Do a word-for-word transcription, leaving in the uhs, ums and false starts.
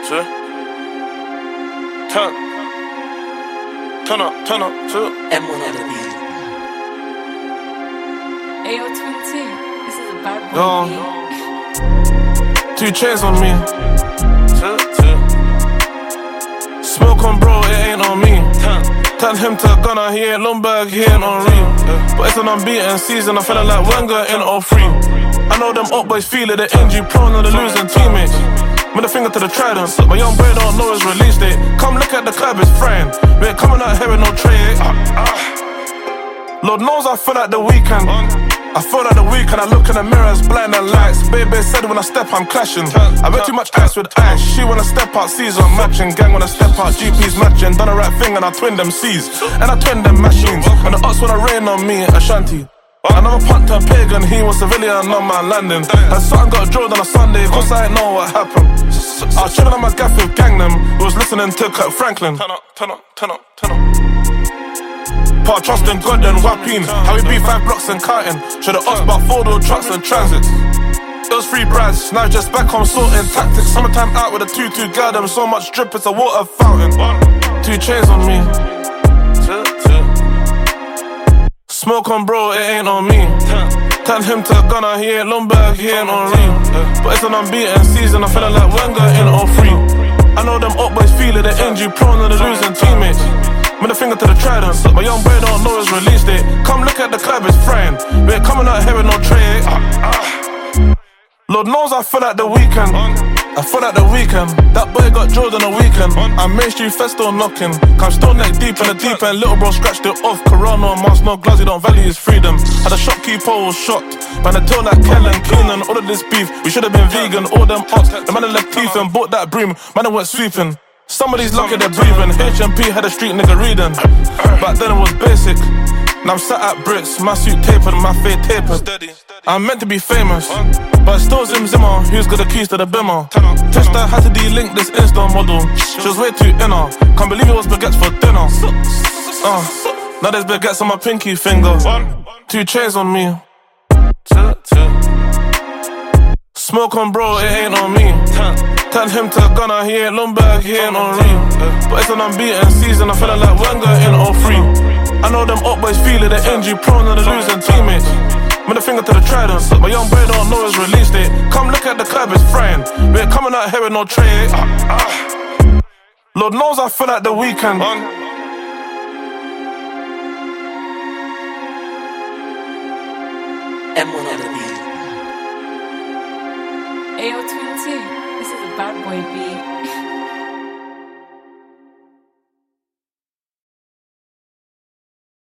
two. Turn, turn up, turn up, two. M one on the beat. Ayo, Twin T, this is a bad boy Yo. beat. Two chains on me. Two, two. Smoke on bro, it ain't on me. Turn. Tell him to gunner, he ain't Lundberg, he ain't on real. But it's an unbeaten season, I'm feeling like Wenger in oh three. I know them up boys feel it, the injury prone and the losing teammates. With a finger to the trident, my young boy don't know his release date. Come look at the club, it's frying. We ain't coming out here with no tray. Uh, uh. Lord knows I feel like the weekend. I feel like the weekend, I look in the mirror, it's blind and lights. Baby said when I step, I'm clashing. I bet too much ice with ice. She wanna step out, season matching. Gang wanna step out, G P's matching. Done the right thing and I twin them C's. And I twin them machines. And the ox wanna rain on me, Ashanti. Another punt to a pagan, he was civilian on my landing. Had something got drilled on a Sunday, cause I ain't know what happened. I was chilling on my gaff with gang them, who was listening to Kirk Franklin. Turn up, turn up, turn up, turn up. Part trust in God and Wapping. How we beat five blocks and counting. Should've asked about four-door trucks and transits. It was free brads, now just back home sorting tactics. Summertime out with a two-two girl, them so much drip, it's a water fountain. Two chains on me. Two, two. Smoke on bro, it ain't on me. Tell him to gunner, he ain't Lundberg, he ain't on real. But it's an unbeaten season, I'm feeling like Wenger in oh three. I know them up boys feel it, the injury prone and the losing teammates. With a finger to the trident, my young boy don't know his release date. Come look at the club, it's frying. We ain't coming out here with no tray. Uh, uh. Lord knows I feel like the weekend. I feel like the weekend. That boy got drilled on the weekend. I'm Main Street Fest still knocking. I'm still neck deep in the deep end. Little bro scratched it off. Corona and mask, no gloves, he don't value his freedom. Had a shopkeeper was shocked. Man, I told like Kellen, Keenan, all of this beef. We should have been vegan, all them ox. The man that left teeth and bought that broom. Man, I went sweeping. Some of these lucky they're breathing. H M P had a street nigga reading. Back then it was basic. Now I'm sat at Brits, my suit tapered, my fade tapered. I'm meant to be famous, but still Zim Zimmer, who's got the keys to the bimmer? Testa had to de-link this Insta model. She was way too inner. Can't believe it was baguettes for dinner. Uh, now there's baguettes on my pinky finger. Two chains on me. Smoke on bro, it ain't on me. Tell him to gunner, he ain't Lundberg, he ain't on real. But it's an unbeaten season, I'm feeling like Wenger in oh three. I know them up boys feel it, the injury prone and the losing teammates. With a finger to the trident, my young boy don't know his release date. Come look at the club, it's frying. We ain't coming out here with no tray. Uh, uh. Lord knows I feel like the weekend. M one on the beat. Ayo, Twin T, this is a bad boy beat.